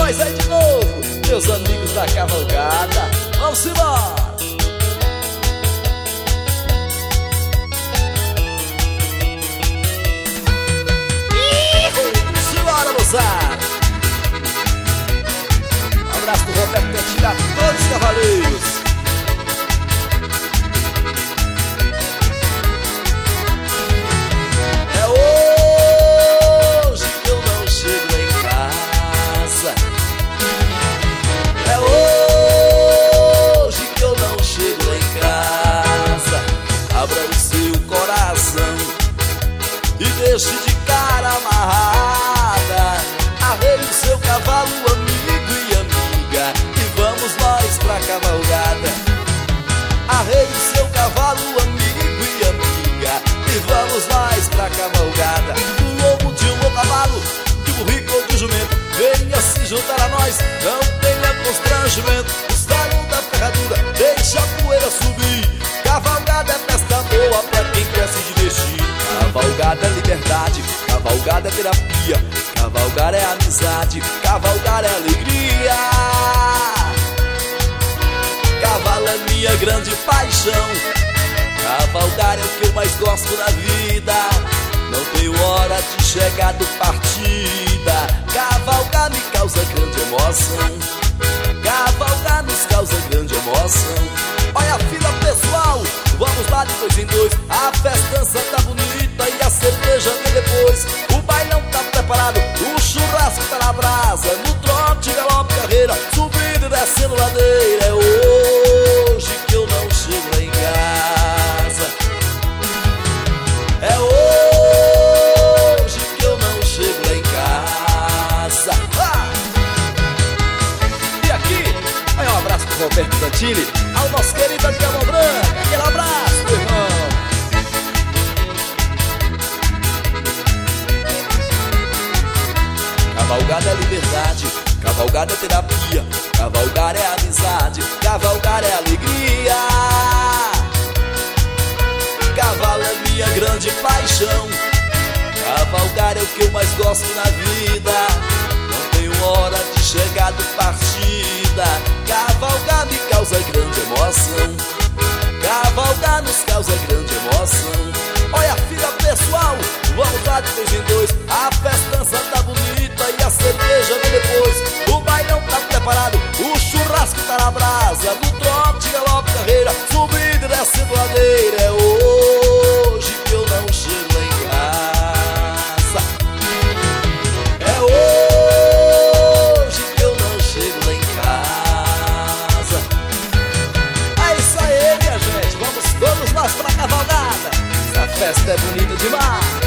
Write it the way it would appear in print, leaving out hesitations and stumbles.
nós aí de novo, meus amigos da cavalgada. Vamos embora! Simbora, moçada! Um abraço do Roberto Cantilho a todos os cavaleiros. Deixe de cara amarrada, arreie o seu cavalo, amigo e amiga, e vamos nós pra cavalgada. Arreie o seu cavalo, amigo e amiga, e vamos nós pra cavalgada. Do lombo de um bom cavalo, de burrico ou de jumento, venha se juntar a nós, não tenha constrangimento. Os talos da ferradura, deixa a poeira subir. Cavalgada é festa boa pra quem quer se divertir. Cavalgada é liberdade, cavalgada é terapia, cavalgar é amizade, cavalgar é alegria. Cavalo é minha grande paixão, cavalgar é o que eu mais gosto na vida. Não tenho hora de chegada ou partida, cavalgar me causa grande emoção. Cavalgar nos causa grande emoção. Olha a fila pessoal, vamos lá de dois em dois. A festança tá bonita e a cerveja vem depois. O bailão tá preparado, o churrasco tá na brasa. No trote, galope, carreira, subindo e descendo ladeira. É hoje que eu não chego lá em casa. É hoje que eu não chego lá em casa. E aqui, aí um abraço pro Roberto Cantilho, ao nosso querido de Mão Branca. Aquele abraço, meu irmão. Cavalgada é liberdade, cavalgada é terapia, cavalgar é amizade, cavalgar é alegria. Cavalo é minha grande paixão, cavalgar é o que eu mais gosto na vida. Não tenho hora de chegada ou partida, cavalgar me causa grande emoção. Cavalgar nos causa grande emoção. Olha a fila pessoal, vamos lá de dois em dois. A festança tá bonita e a cerveja vem depois. O bailão tá preparado, o churrasco tá na brasa. No trote, galope, carreira, subindo e descendo ladeira. É hoje que eu não chego lá em casa. É hoje que eu não chego lá em casa. É isso aí, minha gente, vamos todos nós pra cavalgada. Essa festa é bonita demais.